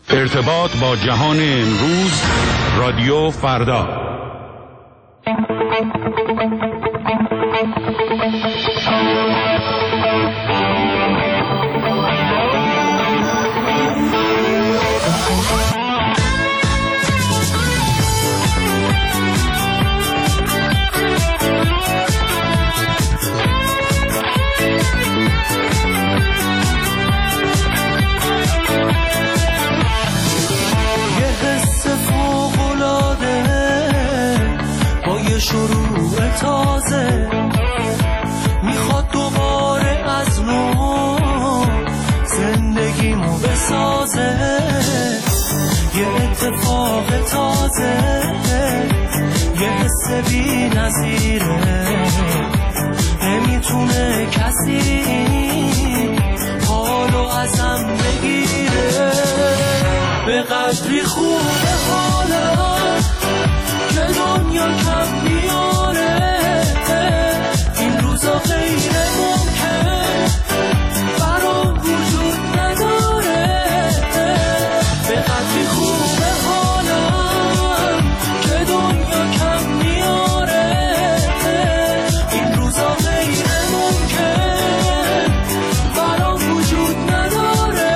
ارتباط با جهان امروز، رادیو فردا. شروع تازه میخواد دوباره از نو زندگیمو بسازه، یه اتفاق تازه، یه حس بی نظیره، نمیتونه کسی حالو ازم بگیره. به قدری خوبه حالم که دنیا کم میاره، این روزا غیر ممکن برام وجود نداره. به قدری خوبه حالم که دنیا کم میاره، این روزا غیر ممکن برام وجود نداره.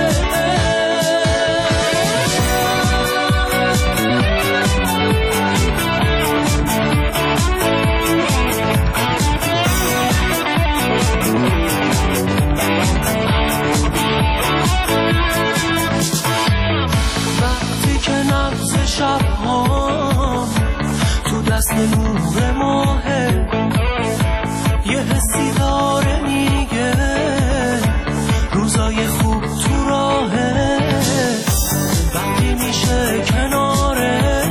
شب‌ها تو دست نور ماهه، یه حسی داره میگه روزای خوب تو راهه. وقتی میشه کناره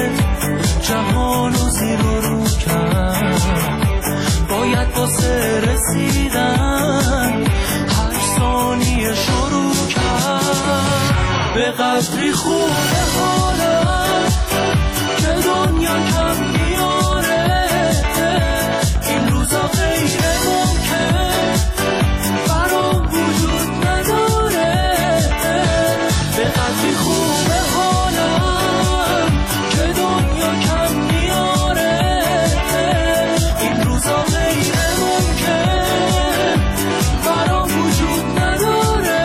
جهانو زیر و رو کرد، باید واسه رسیدن هر ثانیه شروع کرد. به قدری خوبه حالم که دنیا کم میاره، این روزا غیر ممکن برام وجود نداره. به قدری خوبه حالم که دنیا کم میاره، این روزا غیر ممکن برام وجود نداره.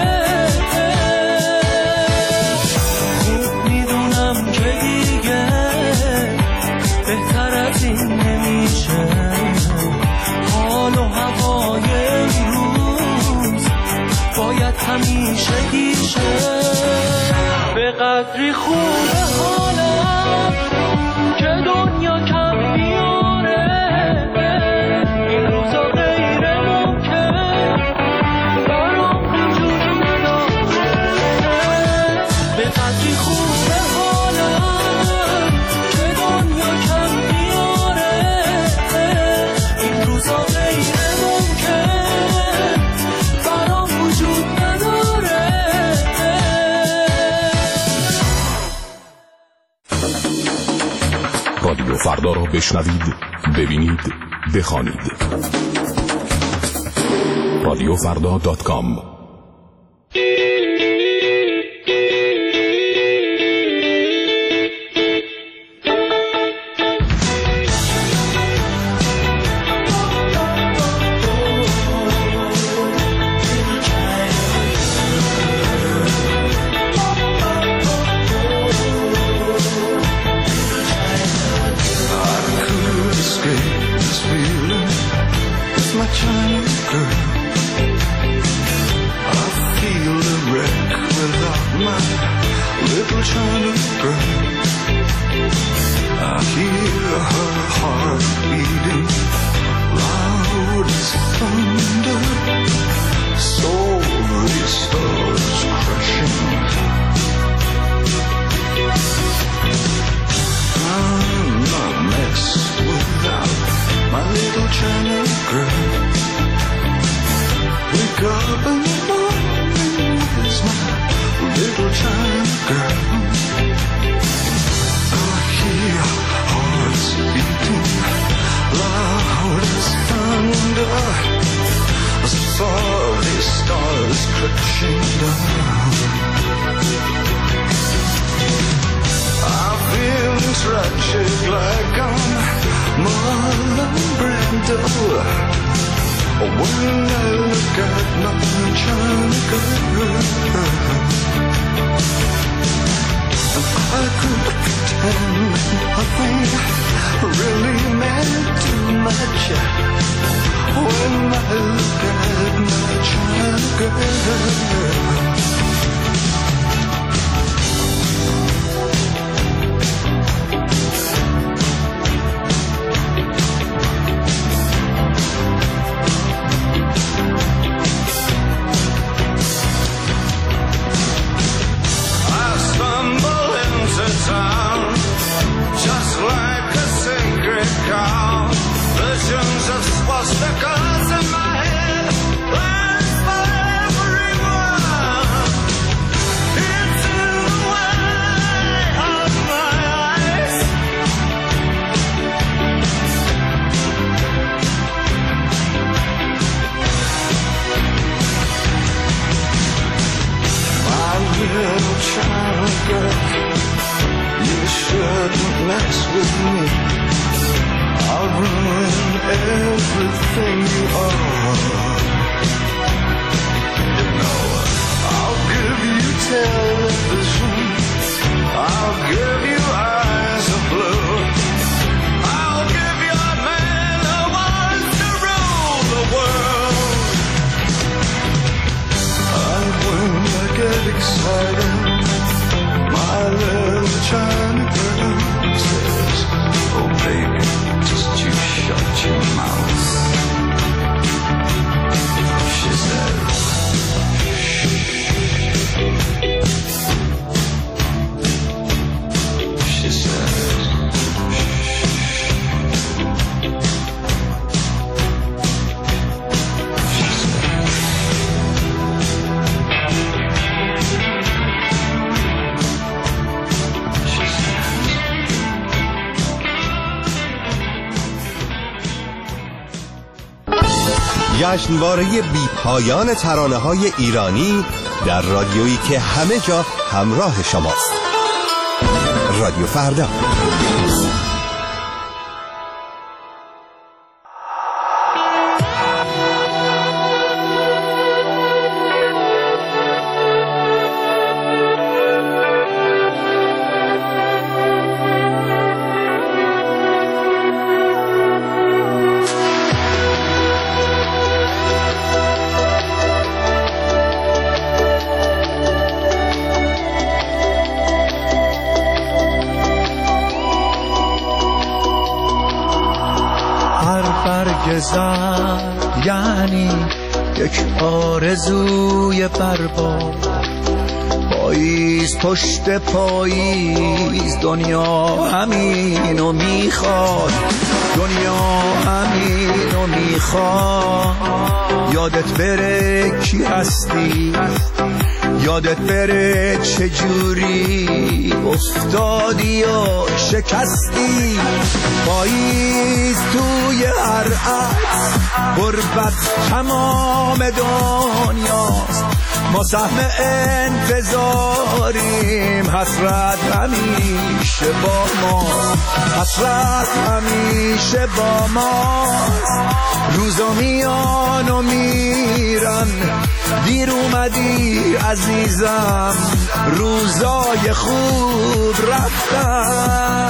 خوب میدونم که دیگه بهتر از این نمیشه، حال و هوای امروز باید همیشه گیشه. به قدری خوبه حالم که دنیا کم میاره، این روزا غیر ممکن برام وجود نداره. به قدری خوبه حالم که دنیا کم میاره، این روزا غیر ممکن برام وجود نداره. رادیو فردا را بشنوید، ببینید، بخوانید. radiofrda.com. Little child crashing down. do when I look at my China girl. I could pretend nothing really meant too much when I look at my China girl. جشنواره بی پایان ترانه‌های ایرانی در رادیویی که همه جا همراه شماست. رادیو فردا. یعنی یک آرزوی برباد، پاییز پشت پاییز دنیا همینو میخواد، دنیا همینو میخواد. یادت بره کی هستی، یادت بره چجوری افتادی و شکستی. پاییز توی هر عکس، غربت تمام دنیاست. ما سهم انتظاریم، حسرت همیشه با ماست، حسرت همیشه با ماست. روزا میان و میرن، دیر اومدی عزیزم، روزای خوب رفتن.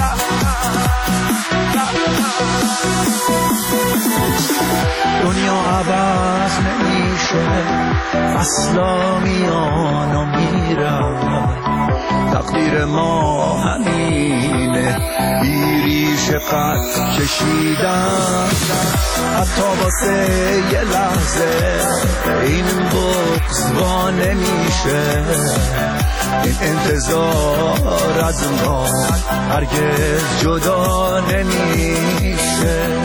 دنیا عوض نمیشه، فصلا میان و میرن، تقدیر ما همینه، بیریش قد کشیدن. حتی واسه یه لحظه این بغض وا نمیشه، این انتظار از ما هرگز جدا نمیشه.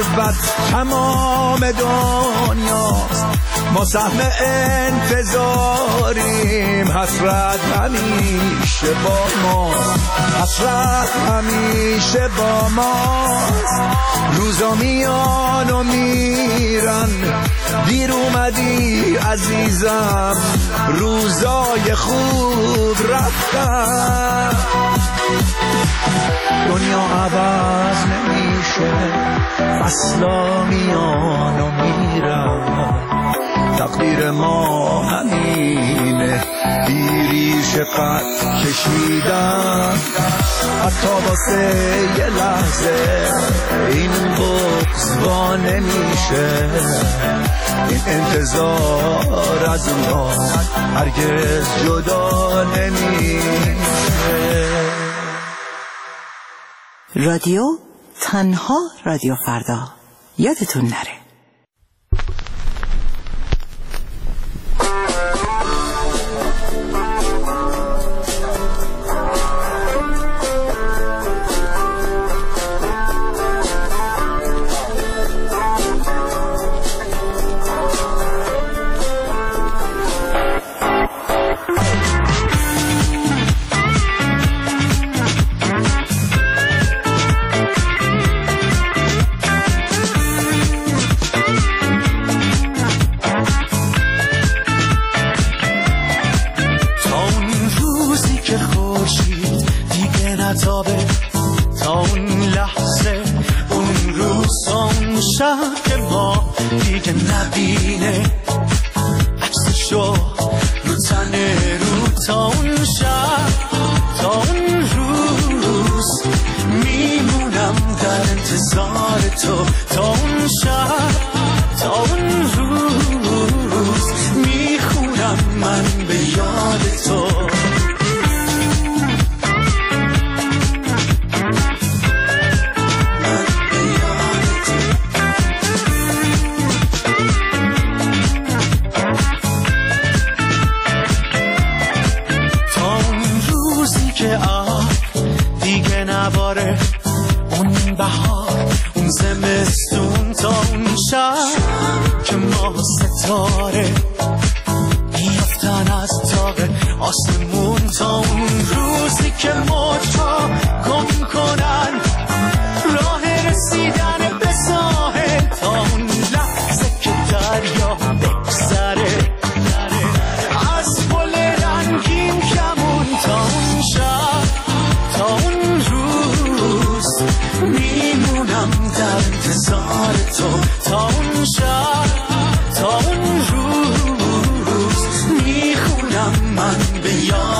غربت تمام دنیاست، ما سهم انتظاریم، حسرت همیشه با ماست، حسرت همیشه با ماست. روزا میان و میرن، دیر اومدی عزیزم، روزای خوب رفتن. دنیا عوض نمیشه، فصلا میان و میرن، تقدیر ما همینه، دیریش قد کشیدن. حتی واسه یه لحظه این بغض وا نمیشه، این انتظار از ما هرگز جدا نمیشه. رادیو تنها رادیو فردا، یادتون نره. تا اون لحظه، اون روز، اون شب که ما دیگه نبینه عکسشو رو تنه رو. تا اون شب، تا اون روز میمونم در انتظار تو. تا اون شب، تا اون روز میخونم من به یاد تو. اون بهار، اون زمستون، تا اون شب که ما ستاره میافتن از تاق آسمون. تا اون روزی که موجها گم کنن راه رسیدن به ساحل. تا اون لحظه که دریا بگذره از پل رنگین کمون. تا اون شب، تا اون میمونم در انتظار تو. تا اون شب، تا اون روز میخونم من به یاد